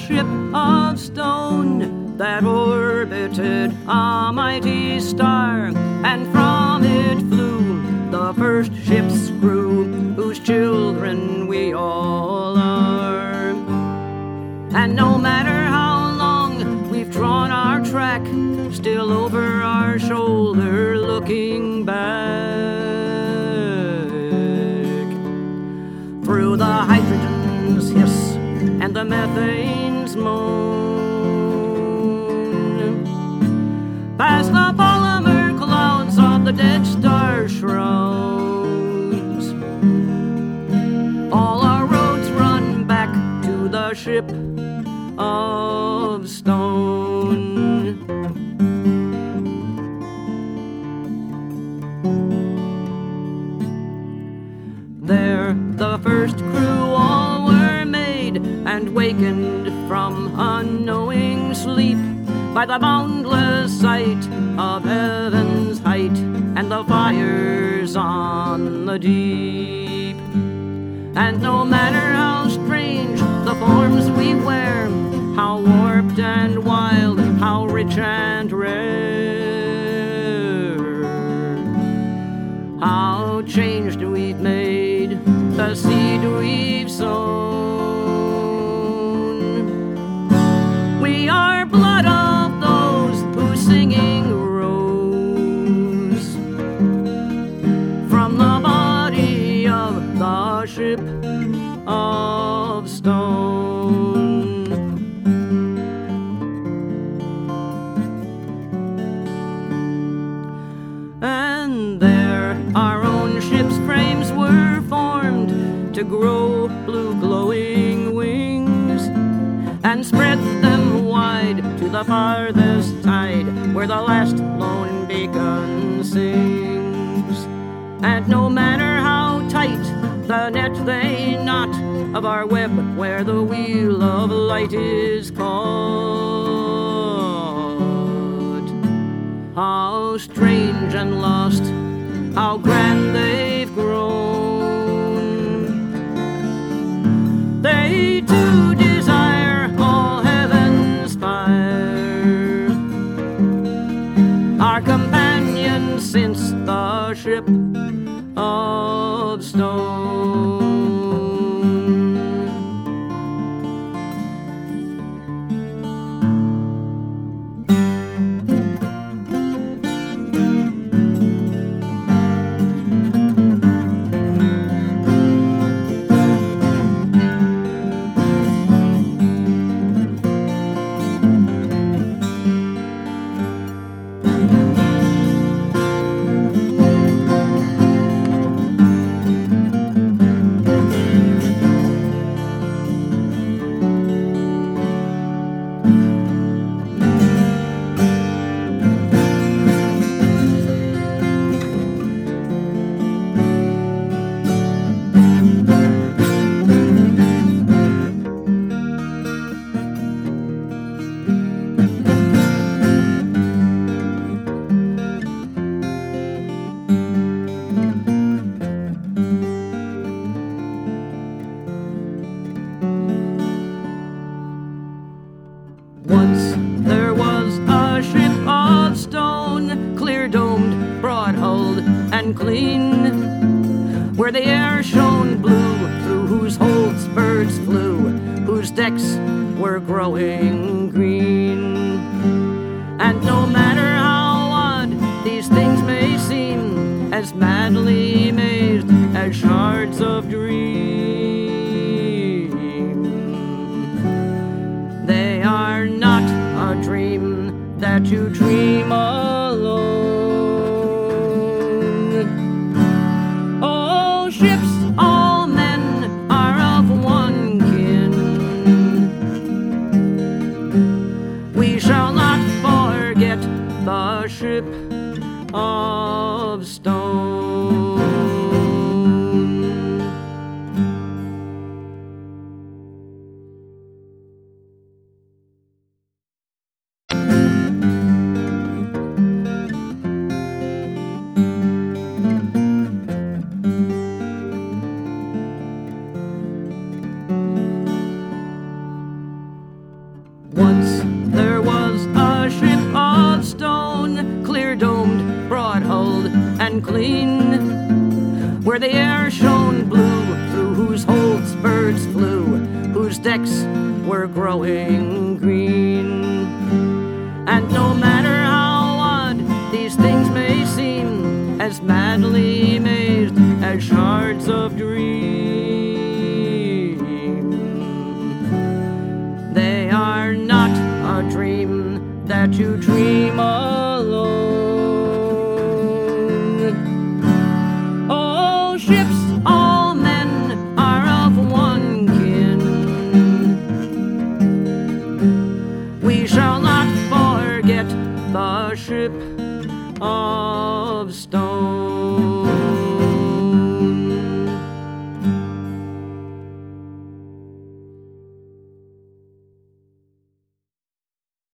ship of stone that orbited a mighty star, and from it flew the first ship's crew, whose children we all are. And no matter how long we've drawn our track, still over our shoulder looking back, through the hydrogen's hiss and the methane's moan, past the polymer clouds of the dead star shrouds, all our roads run back to the ship of stone. There the first crew all were made, and wakened from unknowing sleep by the boundless sight of heaven's height and the fires on the deep. And no matter how strange the forms we wear, how warped and wild, how rich and rare, how changed we've made the seed we've sown. We are blood of those whose singing rose from the body of the ship of stone. And there our own ship's frames were formed to grow blue glowing wings, and spread them wide to the farthest tide, where the last lone beacon sings. And no matter how tight the net they knot of our web, where the wheel of light is caught, how strange and lost, how grand they've grown. They too desire all heaven's fire, our companions since the ship of stone. Once there was a ship of stone, clear-domed, broad-hulled, and clean, where the air shone blue, through whose holds birds flew, whose decks were growing green. And no matter how odd these things may seem, as madly mazed as shards of dream, they are not a dream that you dream alone. All ships, all men are of one kin. We shall not forget the ship of stone. and clean, where the air shone blue, through whose holds birds flew, whose decks were growing green. And no matter how odd these things may seem, as madly mazed as shards of dream, they are not a dream that you dream alone. All ships, all men are of one kin. We shall not forget the ship of stone.